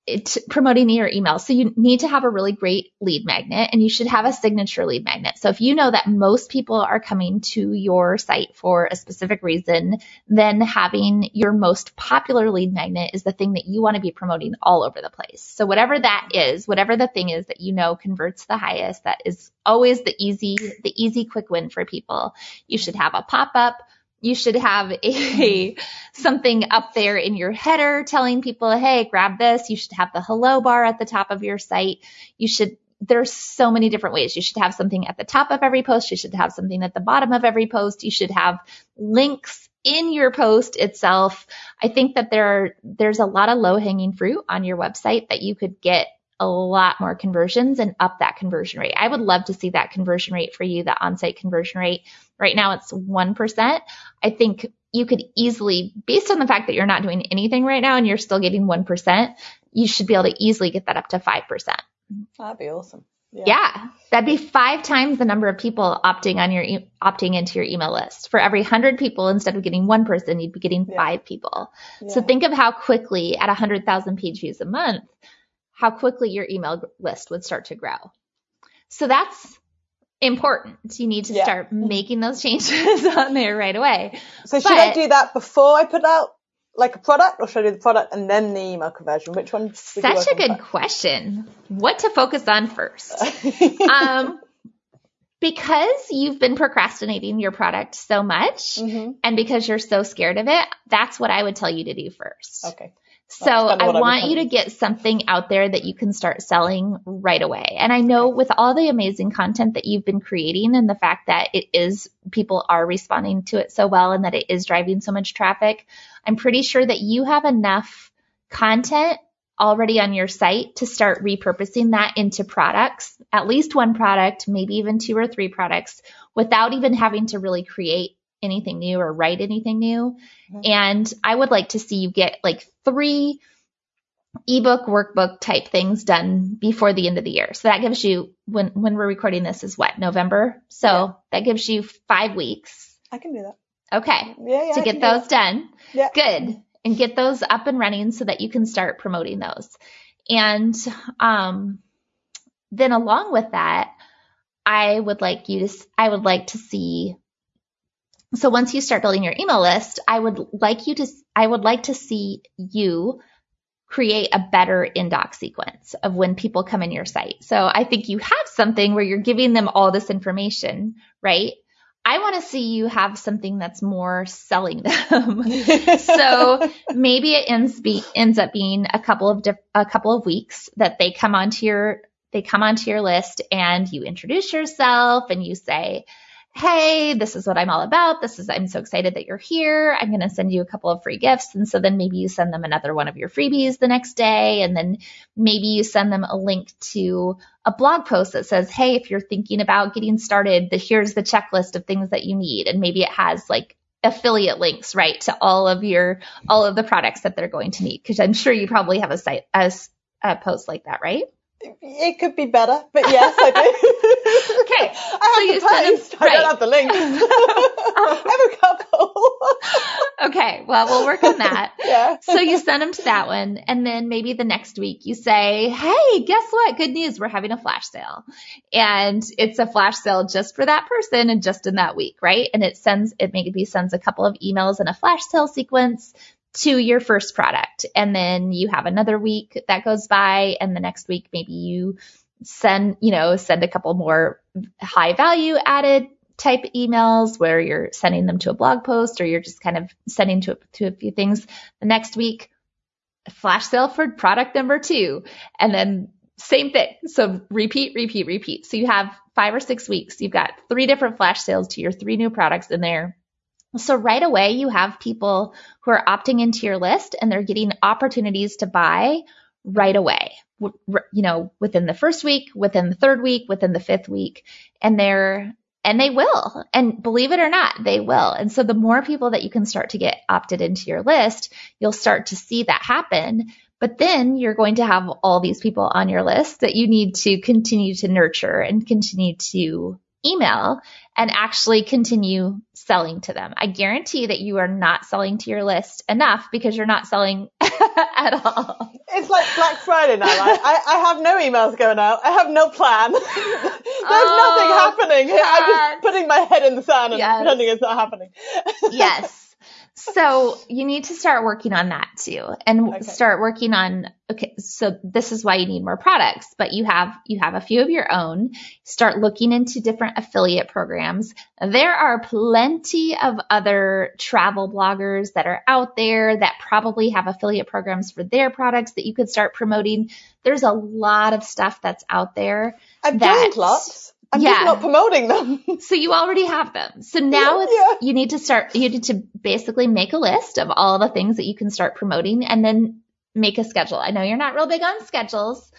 it, promoting your email. So you need to have a really great lead magnet, and you should have a signature lead magnet. So if you know that most people are coming to your site for a specific reason, then having your most popular lead magnet is the thing that you want to be promoting all over the place. So whatever that is, whatever the thing is that you know converts the highest, that is always the easy, the easy quick win for people. You should have a pop-up. You should have a something up there in your header telling people, hey, grab this. You should have the hello bar at the top of your site. You should, there's so many different ways. You should have something at the top of every post. You should have something at the bottom of every post. You should have links in your post itself. I think that there are, there's a lot of low hanging fruit on your website that you could get a lot more conversions and up that conversion rate. I would love to see that conversion rate for you, the on-site conversion rate. Right now it's one percent. I think you could easily, based on the fact that you're not doing anything right now and you're still getting one percent, you should be able to easily get that up to five percent. That'd be awesome. Yeah. yeah. That'd be five times the number of people opting on your, e- opting into your email list. For every hundred people, instead of getting one person, you'd be getting yeah. five people. Yeah. So think of how quickly at a hundred thousand page views a month, how quickly your email list would start to grow. So that's important. You need to yeah. start making those changes on there right away. So should but, I do that before I put out like a product, or should I do the product and then the email conversion? Which one? Such a good question. What to focus on first? um, because you've been procrastinating your product so much mm-hmm. and because you're so scared of it, that's what I would tell you to do first. Okay. So I want you to get something out there that you can start selling right away. And I know with all the amazing content that you've been creating and the fact that it is, people are responding to it so well and that it is driving so much traffic, I'm pretty sure that you have enough content already on your site to start repurposing that into products, at least one product, maybe even two or three products, without even having to really create anything new or write anything new. Mm-hmm. And I would like to see you get like three ebook workbook type things done before the end of the year. So that gives you, when, when we're recording this is what, November? So yeah. that gives you five weeks. I can do that. Okay. Yeah, yeah, to get those done. Yeah. Good. And get those up and running so that you can start promoting those. And um, then along with that, I would like you to, I would like to see, so once you start building your email list, I would like you to, I would like to see you create a better inbox sequence of when people come in your site. So I think you have something where you're giving them all this information, right? I want to see you have something that's more selling them. So maybe it ends be, ends up being a couple of diff, a couple of weeks that they come onto your they come onto your list and you introduce yourself and you say, hey, this is what I'm all about. This is, I'm so excited that you're here. I'm going to send you a couple of free gifts. And so then maybe you send them another one of your freebies the next day. And then maybe you send them a link to a blog post that says, hey, if you're thinking about getting started, the, here's the checklist of things that you need. And maybe it has like affiliate links, right, to all of your, all of the products that they're going to need. Cause I'm sure you probably have a site, a, a post like that, right? It could be better, but yes, I do. Okay. I have so the post. Them, right. I don't have the link. I have a couple. Okay. Well, we'll work on that. Yeah. So you send them to that one. And then maybe the next week you say, hey, guess what? Good news. We're having a flash sale. And it's a flash sale just for that person and just in that week, right? And it sends, it maybe sends a couple of emails in a flash sale sequence to your first product. And then you have another week that goes by, and the next week, maybe you send, you know, send a couple more high value added type emails where you're sending them to a blog post or you're just kind of sending to, to a few things. The next week, flash sale for product number two. And then same thing. So repeat, repeat, repeat. So you have five or six weeks. You've got three different flash sales to your three new products in there. So right away, you have people who are opting into your list and they're getting opportunities to buy right away, you know, within the first week, within the third week, within the fifth week, and they're, and they will. And believe it or not, they will. And so the more people that you can start to get opted into your list, you'll start to see that happen. But then you're going to have all these people on your list that you need to continue to nurture and continue to email and actually continue selling to them. I guarantee that you are not selling to your list enough because you're not selling at all. It's like Black Friday now. Right? I, I have no emails going out. I have no plan. There's oh, nothing happening. God. I'm just putting my head in the sand and yes. pretending it's not happening. Yes. So you need to start working on that too, and Okay. start working on, okay, so this is why you need more products, but you have, you have a few of your own. Start looking into different affiliate programs. There are plenty of other travel bloggers that are out there that probably have affiliate programs for their products that you could start promoting. There's a lot of stuff that's out there. I've that, joined lots. I'm yeah. just not promoting them. So you already have them. So now it's, Yeah. you need to start, you need to basically make a list of all the things that you can start promoting and then make a schedule. I know you're not real big on schedules,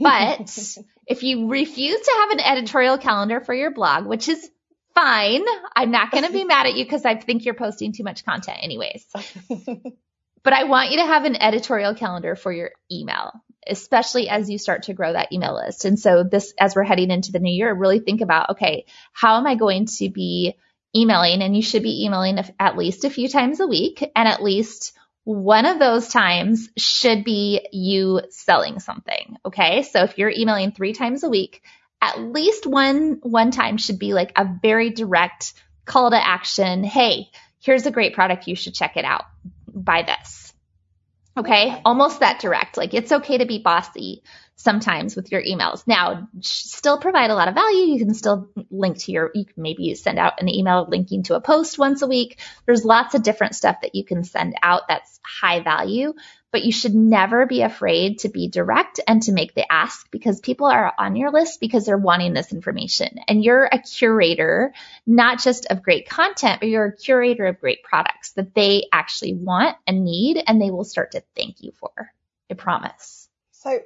but if you refuse to have an editorial calendar for your blog, which is fine, I'm not going to be mad at you because I think you're posting too much content anyways. But I want you to have an editorial calendar for your email, especially as you start to grow that email list. And so this, as we're heading into the new year, really think about, okay, how am I going to be emailing? And you should be emailing at least a few times a week. And at least one of those times should be you selling something. Okay. So if you're emailing three times a week, at least one, one time should be like a very direct call to action. Hey, here's a great product. You should check it out. Buy this. Okay. okay. Almost that direct. Like it's okay to be bossy sometimes with your emails. Now, still provide a lot of value. You can still link to your, you can maybe send out an email linking to a post once a week. There's lots of different stuff that you can send out that's high value, but you should never be afraid to be direct and to make the ask because people are on your list because they're wanting this information. And you're a curator, not just of great content, but you're a curator of great products that they actually want and need, and they will start to thank you for. I promise. So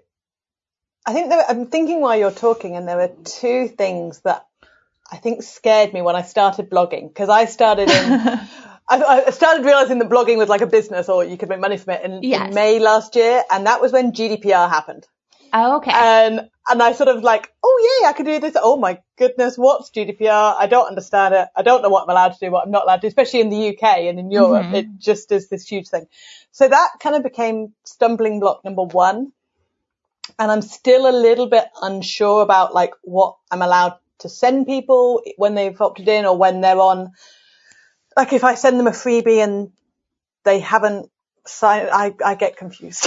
I think there, I'm thinking while you're talking, and there were two things that I think scared me when I started blogging, because I started in, I, I started realizing that blogging was like a business, or you could make money from it in, yes. in May last year, and that was when G D P R happened. Oh, okay. And and I sort of like, oh yeah, I could do this. Oh my goodness, what's G D P R? I don't understand it. I don't know what I'm allowed to do, what I'm not allowed to do, especially in the U K and in Europe. Mm-hmm. It just is this huge thing. So that kind of became stumbling block number one. And I'm still a little bit unsure about like what I'm allowed to send people when they've opted in, or when they're on, like if I send them a freebie and they haven't signed, I, I get confused.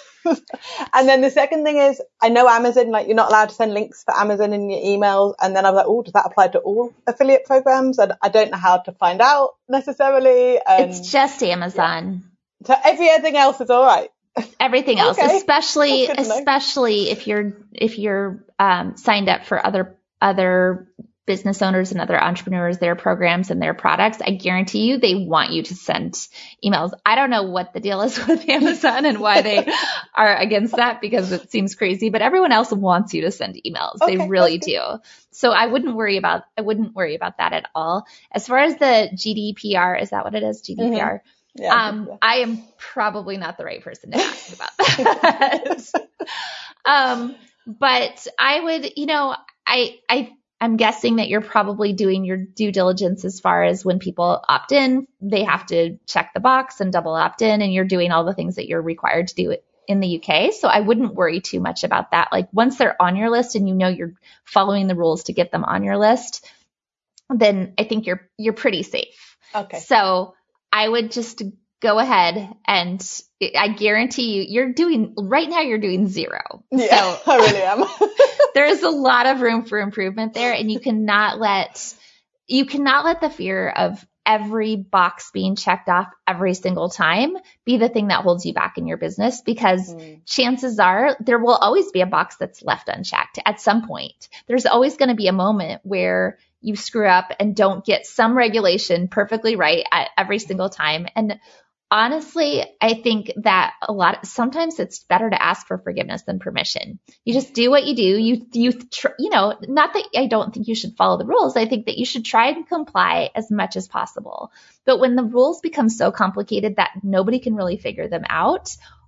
And then the second thing is, I know Amazon, like you're not allowed to send links for Amazon in your emails. And then I'm like, oh, does that apply to all affiliate programs? And I don't know how to find out necessarily. And it's just Amazon. Yeah. So everything else is all right. Everything else, okay. especially, especially if you're, if you're, um, signed up for other, other business owners and other entrepreneurs, their programs and their products. I guarantee you they want you to send emails. I don't know what the deal is with Amazon and why they are against that, because it seems crazy, but everyone else wants you to send emails. Okay, they really do. So I wouldn't worry about, I wouldn't worry about that at all. As far as the G D P R, is that what it is? G D P R? Mm-hmm. Yeah, um, yeah. I am probably not the right person to ask about that. um, but I would, you know, I, I, I'm guessing that you're probably doing your due diligence as far as when people opt in, they have to check the box and double opt in, and you're doing all the things that you're required to do in the U K. So I wouldn't worry too much about that. Like once they're on your list and you know you're following the rules to get them on your list, then I think you're, you're pretty safe. Okay. So I would just go ahead, and I guarantee you, you're doing, right now you're doing zero. Yeah, so I really am. There's a lot of room for improvement there, and you cannot let, you cannot let the fear of every box being checked off every single time be the thing that holds you back in your business, because mm. chances are there will always be a box that's left unchecked at some point. There's always going to be a moment where you screw up and don't get some regulation perfectly right at every single time. And honestly, I think that a lot, sometimes it's better to ask for forgiveness than permission. You just do what you do. You, you, tr- you know, not that I don't think you should follow the rules. I think that you should try and comply as much as possible. But when the rules become so complicated that nobody can really figure them out,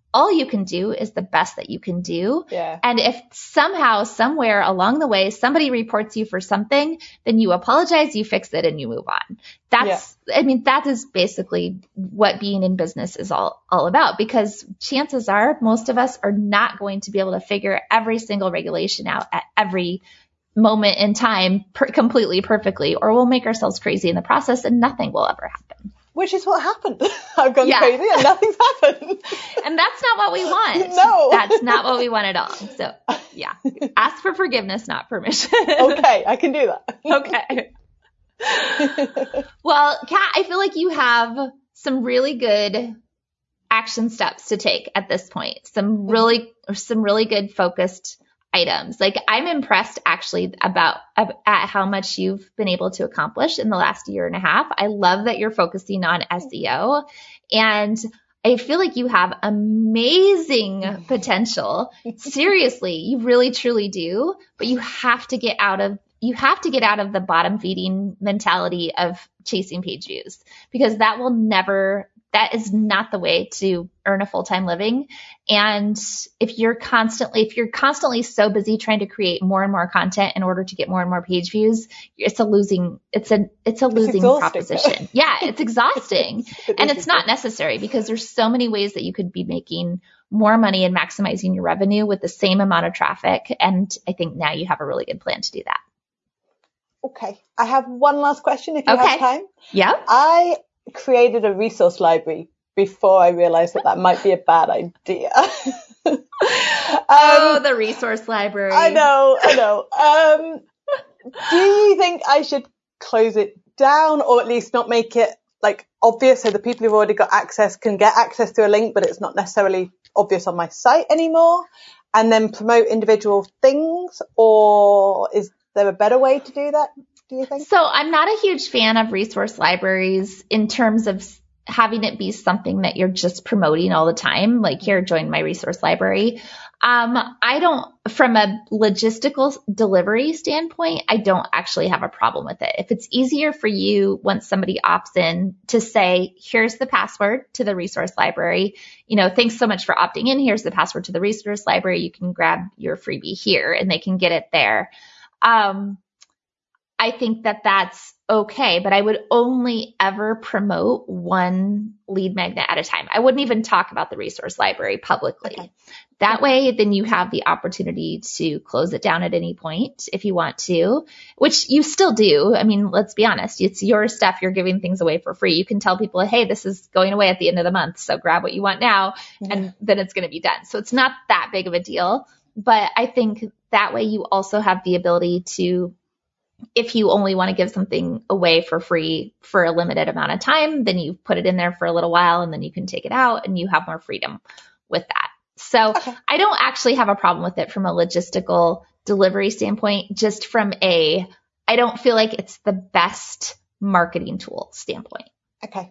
all you can do is the best that you can do. Yeah. And if somehow, somewhere along the way, somebody reports you for something, then you apologize, you fix it, and you move on. That's, yeah. I mean, that is basically what being in business is all, all about, because chances are most of us are not going to be able to figure every single regulation out at every moment in time per- completely perfectly, or we'll make ourselves crazy in the process and nothing will ever happen. Which is what happened. I've gone yeah. crazy and nothing's happened. And that's not what we want. No. That's not what we want at all. So, yeah. Ask for forgiveness, not permission. Okay, I can do that. Okay. Well, Kat, I feel like you have some really good action steps to take at this point. Some really, some really good focused items. Like, I'm impressed actually about at how much you've been able to accomplish in the last year and a half. I love that you're focusing on S E O, and I feel like you have amazing potential. Seriously, you really truly do, but you have to get out of you have to get out of the bottom feeding mentality of chasing page views, because that will never That is not the way to earn a full-time living. And if you're constantly, if you're constantly so busy trying to create more and more content in order to get more and more page views, it's a losing, it's a, it's a losing it's proposition. Yeah, it's exhausting. it and it's not necessary, because there's so many ways that you could be making more money and maximizing your revenue with the same amount of traffic. And I think now you have a really good plan to do that. Okay. I have one last question if you okay. have time. Yeah. I created a resource library before I realized that that might be a bad idea. um, oh, the resource library. I know, I know. Um, do you think I should close it down, or at least not make it like obvious so the people who've already got access can get access to a link, but it's not necessarily obvious on my site anymore, and then promote individual things? Or is there a better way to do that, do you think? So I'm not a huge fan of resource libraries in terms of having it be something that you're just promoting all the time. Like, here, join my resource library. Um, I don't, from a logistical delivery standpoint, I don't actually have a problem with it. If it's easier for you once somebody opts in to say, here's the password to the resource library, you know, thanks so much for opting in. Here's the password to the resource library. You can grab your freebie here, and they can get it there. Um, I think that that's okay, but I would only ever promote one lead magnet at a time. I wouldn't even talk about the resource library publicly. Okay. That way, then you have the opportunity to close it down at any point if you want to, which you still do. I mean, let's be honest. It's your stuff. You're giving things away for free. You can tell people, hey, this is going away at the end of the month, so grab what you want now, mm-hmm. and then it's going to be done. So it's not that big of a deal. But I think that way you also have the ability to, if you only want to give something away for free for a limited amount of time, then you put it in there for a little while, and then you can take it out, and you have more freedom with that. So okay. I don't actually have a problem with it from a logistical delivery standpoint, just from a, I don't feel like it's the best marketing tool standpoint. Okay.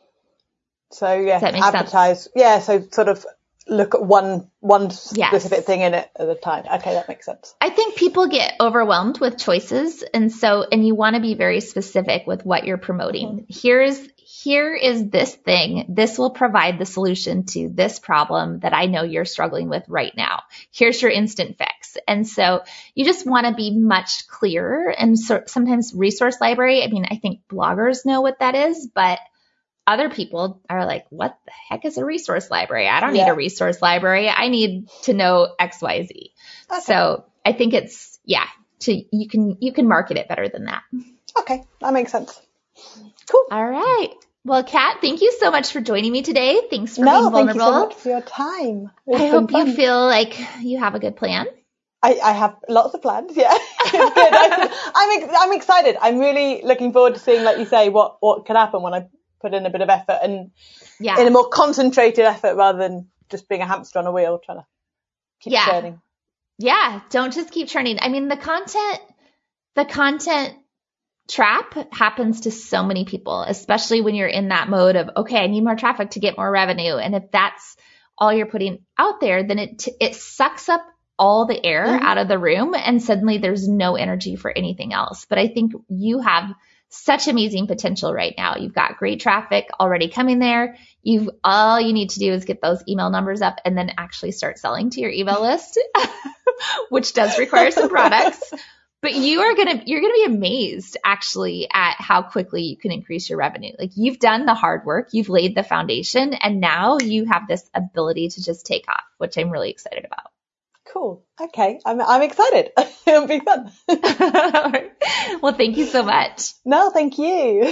So yeah, Does that make advertise. Sense? Yeah. So sort of look at one one yes. specific thing in it at a time. Okay, that makes sense. I think people get overwhelmed with choices, and so and you want to be very specific with what you're promoting. Mm-hmm. Here's here is this thing. This will provide the solution to this problem that I know you're struggling with right now. Here's your instant fix. And so you just want to be much clearer. And so sometimes resource library, I mean, I think bloggers know what that is, but other people are like, what the heck is a resource library? I don't yeah. need a resource library. I need to know X, Y, Z. Okay. So I think it's, yeah, to, you can, you can market it better than that. Okay. That makes sense. Cool. All right. Well, Kat, thank you so much for joining me today. Thanks for no, being vulnerable. Thank you so much for your time. It's I hope fun. you feel like you have a good plan. I, I have lots of plans. Yeah. It's good. I, I'm, I'm excited. I'm really looking forward to seeing, like you say, what, what can happen when I put in a bit of effort and yeah. in a more concentrated effort rather than just being a hamster on a wheel trying to keep yeah. churning. Yeah. Don't just keep churning. I mean, the content, the content trap happens to so many people, especially when you're in that mode of, okay, I need more traffic to get more revenue. And if that's all you're putting out there, then it, it sucks up all the air Mhm. out of the room and suddenly there's no energy for anything else. But I think you have such amazing potential right now. You've got great traffic already coming there. You've all you need to do is get those email numbers up and then actually start selling to your email list, which does require some products. But you are going to, you're going to be amazed actually at how quickly you can increase your revenue. Like you've done the hard work, you've laid the foundation, and now you have this ability to just take off, which I'm really excited about. Cool. Okay. I'm, I'm excited. It'll be fun. Well, thank you so much. No, thank you.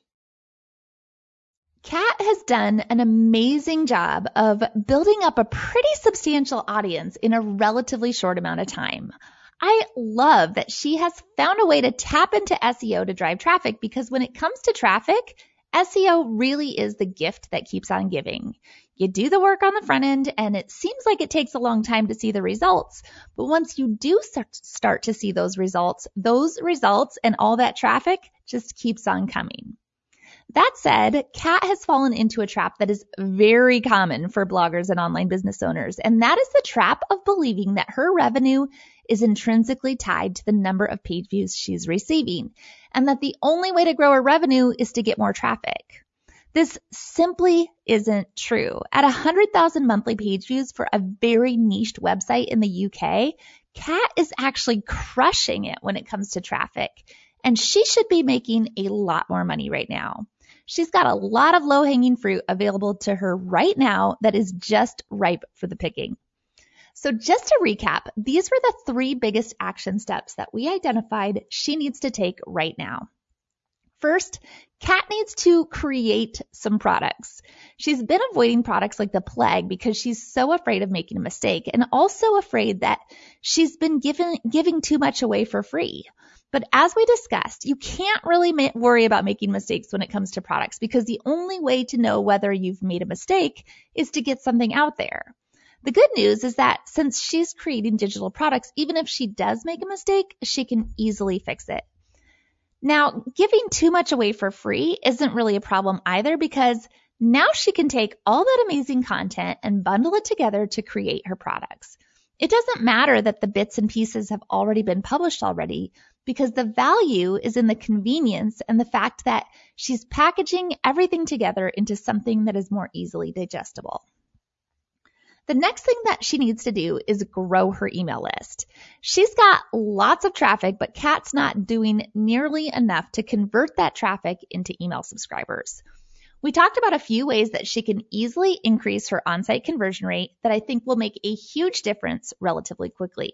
Kat has done an amazing job of building up a pretty substantial audience in a relatively short amount of time. I love that she has found a way to tap into S E O to drive traffic, because when it comes to traffic, S E O really is the gift that keeps on giving. You do the work on the front end and it seems like it takes a long time to see the results. But once you do start to see those results, those results and all that traffic just keeps on coming. That said, Kat has fallen into a trap that is very common for bloggers and online business owners, and that is the trap of believing that her revenue is intrinsically tied to the number of page views she's receiving, and that the only way to grow her revenue is to get more traffic. This simply isn't true. At one hundred thousand monthly page views for a very niched website in the U K, Kat is actually crushing it when it comes to traffic, and she should be making a lot more money right now. She's got a lot of low-hanging fruit available to her right now that is just ripe for the picking. So just to recap, these were the three biggest action steps that we identified she needs to take right now. First, Kat needs to create some products. She's been avoiding products like the plague because she's so afraid of making a mistake, and also afraid that she's been given, giving too much away for free. But as we discussed, you can't really ma- worry about making mistakes when it comes to products, because the only way to know whether you've made a mistake is to get something out there. The good news is that since she's creating digital products, even if she does make a mistake, she can easily fix it. Now, giving too much away for free isn't really a problem either, because now she can take all that amazing content and bundle it together to create her products. It doesn't matter that the bits and pieces have already been published already, because the value is in the convenience and the fact that she's packaging everything together into something that is more easily digestible. The next thing that she needs to do is grow her email list. She's got lots of traffic, but Kat's not doing nearly enough to convert that traffic into email subscribers. We talked about a few ways that she can easily increase her on-site conversion rate that I think will make a huge difference relatively quickly.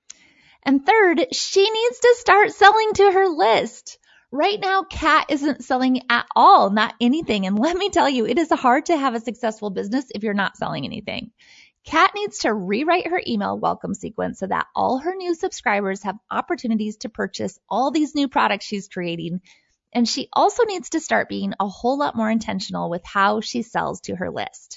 And third, she needs to start selling to her list. Right now, Kat isn't selling at all, not anything. And let me tell you, it is hard to have a successful business if you're not selling anything. Kat needs to rewrite her email welcome sequence so that all her new subscribers have opportunities to purchase all these new products she's creating. And she also needs to start being a whole lot more intentional with how she sells to her list.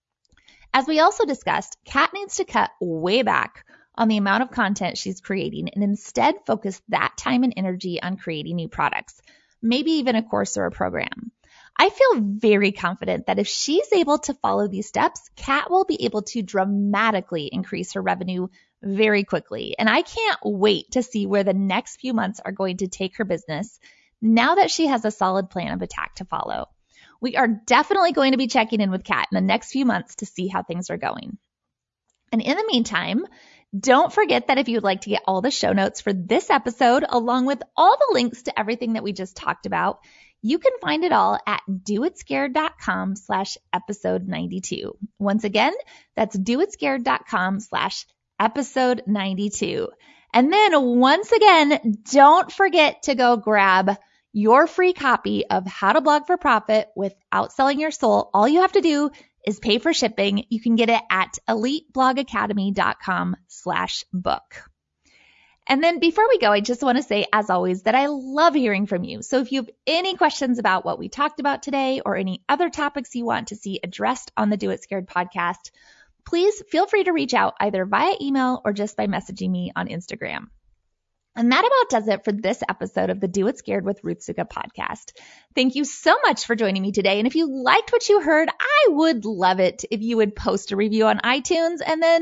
As we also discussed, Kat needs to cut way back on the amount of content she's creating and instead focus that time and energy on creating new products, maybe even a course or a program. I feel very confident that if she's able to follow these steps, Kat will be able to dramatically increase her revenue very quickly. And I can't wait to see where the next few months are going to take her business now that she has a solid plan of attack to follow. We are definitely going to be checking in with Kat in the next few months to see how things are going. And in the meantime, don't forget that if you'd like to get all the show notes for this episode, along with all the links to everything that we just talked about, you can find it all at doitscared.com slash episode 92. Once again, that's doitscared.com slash episode 92. And then once again, don't forget to go grab your free copy of How to Blog for Profit Without Selling Your Soul. All you have to do is pay for shipping. You can get it at eliteblogacademy.com slash book. And then before we go, I just want to say, as always, that I love hearing from you. So if you have any questions about what we talked about today or any other topics you want to see addressed on the Do It Scared podcast, please feel free to reach out either via email or just by messaging me on Instagram. And that about does it for this episode of the Do It Scared with Ruth Suka podcast. Thank you so much for joining me today. And if you liked what you heard, I would love it if you would post a review on iTunes and then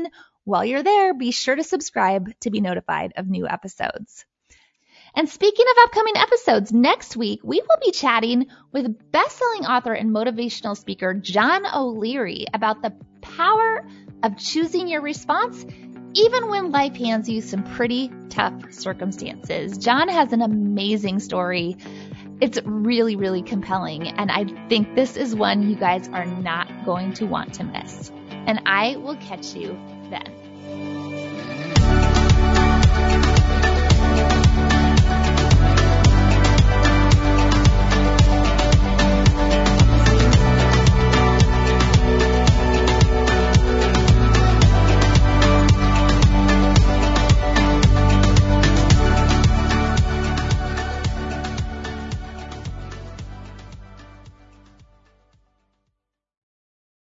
While you're there, be sure to subscribe to be notified of new episodes. And speaking of upcoming episodes, next week we will be chatting with best-selling author and motivational speaker John O'Leary about the power of choosing your response even when life hands you some pretty tough circumstances. John has an amazing story. It's really, really compelling, and I think this is one you guys are not going to want to miss. And I will catch you then.